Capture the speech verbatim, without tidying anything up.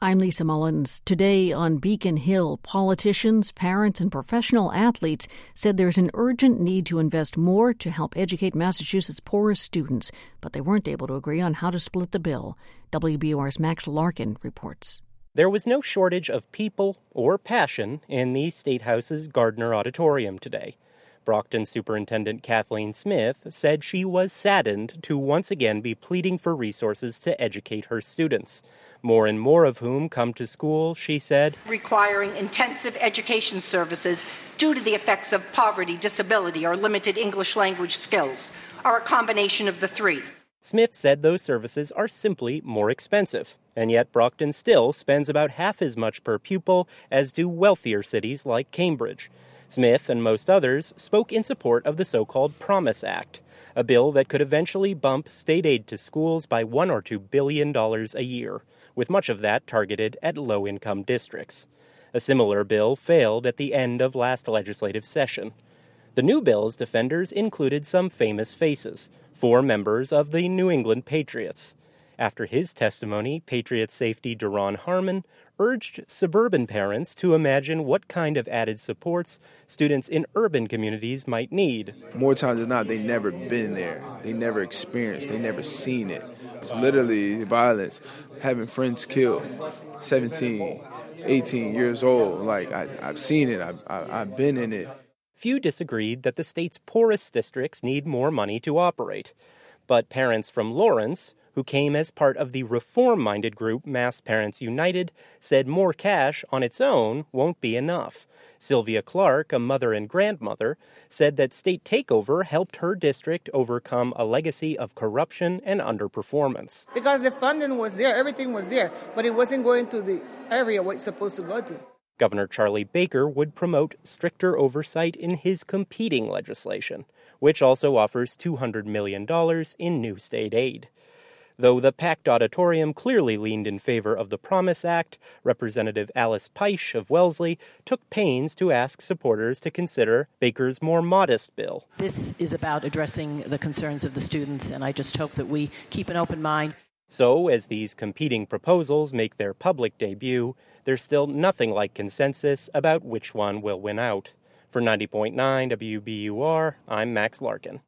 I'm Lisa Mullins. Today on Beacon Hill, politicians, parents, and professional athletes said there's an urgent need to invest more to help educate Massachusetts' poorest students, but they weren't able to agree on how to split the bill. W B U R's Max Larkin reports. There was no shortage of people or passion in the State House's Gardner Auditorium today. Brockton Superintendent Kathleen Smith said she was saddened to once again be pleading for resources to educate her students. More and more of whom come to school, she said, requiring intensive education services due to the effects of poverty, disability, or limited English language skills, or a combination of the three. Smith said those services are simply more expensive, and yet Brockton still spends about half as much per pupil as do wealthier cities like Cambridge. Smith and most others spoke in support of the so-called Promise Act, a bill that could eventually bump state aid to schools by one or two billion dollars a year, with much of that targeted at low-income districts. A similar bill failed at the end of last legislative session. The new bill's defenders included some famous faces, four members of the New England Patriots. After his testimony, Patriots safety Duron Harmon urged suburban parents to imagine what kind of added supports students in urban communities might need. More times than not, they never been there. They never experienced. They never seen it. It's literally violence, having friends killed, seventeen, eighteen years old. Like, I, I've seen it. I've, I've been in it. Few disagreed that the state's poorest districts need more money to operate. But parents from Lawrence, who came as part of the reform-minded group Mass Parents United, said more cash on its own won't be enough. Sylvia Clark, a mother and grandmother, said that state takeover helped her district overcome a legacy of corruption and underperformance. Because the funding was there, everything was there, but it wasn't going to the area where it's supposed to go to. Governor Charlie Baker would promote stricter oversight in his competing legislation, which also offers two hundred million dollars in new state aid. Though the packed auditorium clearly leaned in favor of the Promise Act, Representative Alice Peisch of Wellesley took pains to ask supporters to consider Baker's more modest bill. This is about addressing the concerns of the students, and I just hope that we keep an open mind. So, as these competing proposals make their public debut, there's still nothing like consensus about which one will win out. For ninety point nine W B U R, I'm Max Larkin.